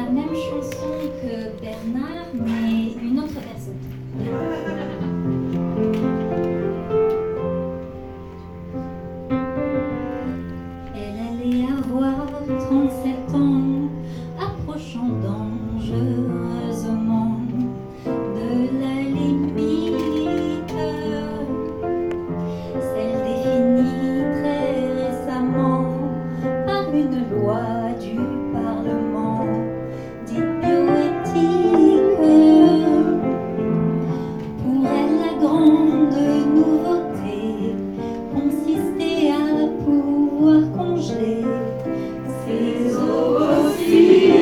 la même chanson que Bernard, mais une autre version. Elle allait avoir 37 ans, approchant dangereusement de la limite, celle définie très récemment par une loi du Parlement dite bioéthique. Pour elle, la grande nouveauté consistait à pouvoir congeler ses ovocytes.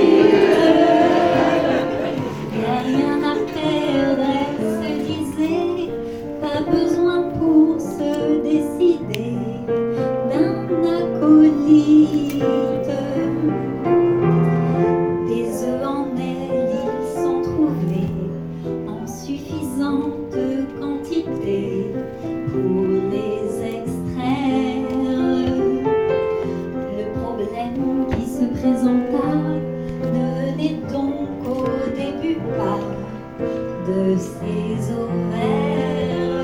Y a rien à perdre, elle se disait, pas besoin pour se décider d'un acolyte. Des œufs en elle, ils sont trouvés en suffisante quantité pour les extraire. Le problème qui se présenta ne n'est donc au début pas de ses ovaires.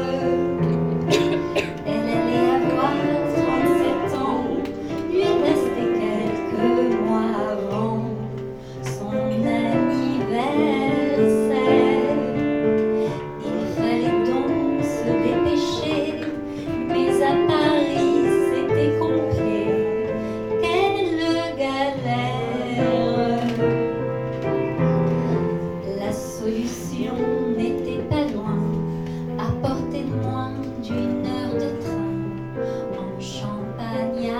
Elle allait avoir 37 ans, lui restait quelques mois avant son anniversaire. Il fallait donc se dépêcher, mais à Paris c'était complet. Quelle galère! La solution n'était pas loin, à portée de moins d'une heure de train, en Champagne-Ardenne,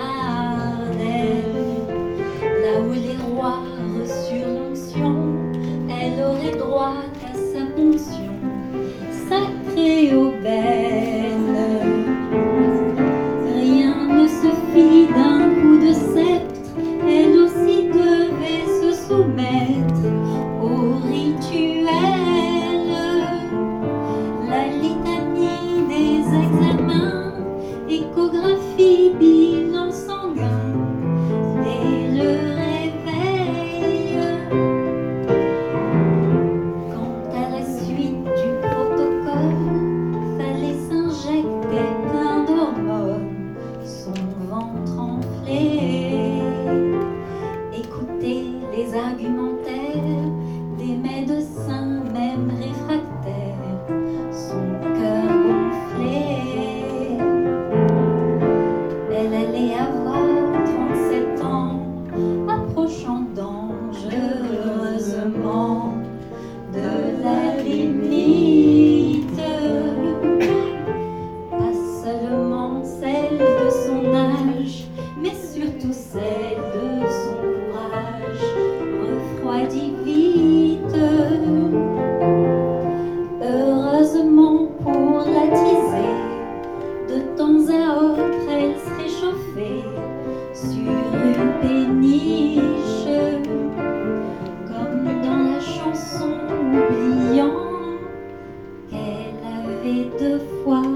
là où les rois reçurent l'onction, elle aurait droit à sa ponction, sacrée aubaine. Rien ne se fit d'un coup de sceptre, elle aussi devait se soumettre au rituel. La litanie des examens, échographie, bilan sanguin, dès le réveil. Quant à la suite du protocole, fallait s'injecter plein d'hormones, son ventre enflé. Écouter les argumentaires des médecins, même réfractaires, son cœur gonflé. Elle allait avoir 37 ans, approchant dangereusement de la limite. Pas seulement celle de son âge, mais surtout celle de son courage, refroidit vite. Heureusement pour l'attiser, de temps à autre elle se réchauffait sur une péniche, comme dans la chanson, oubliant qu'elle avait deux fois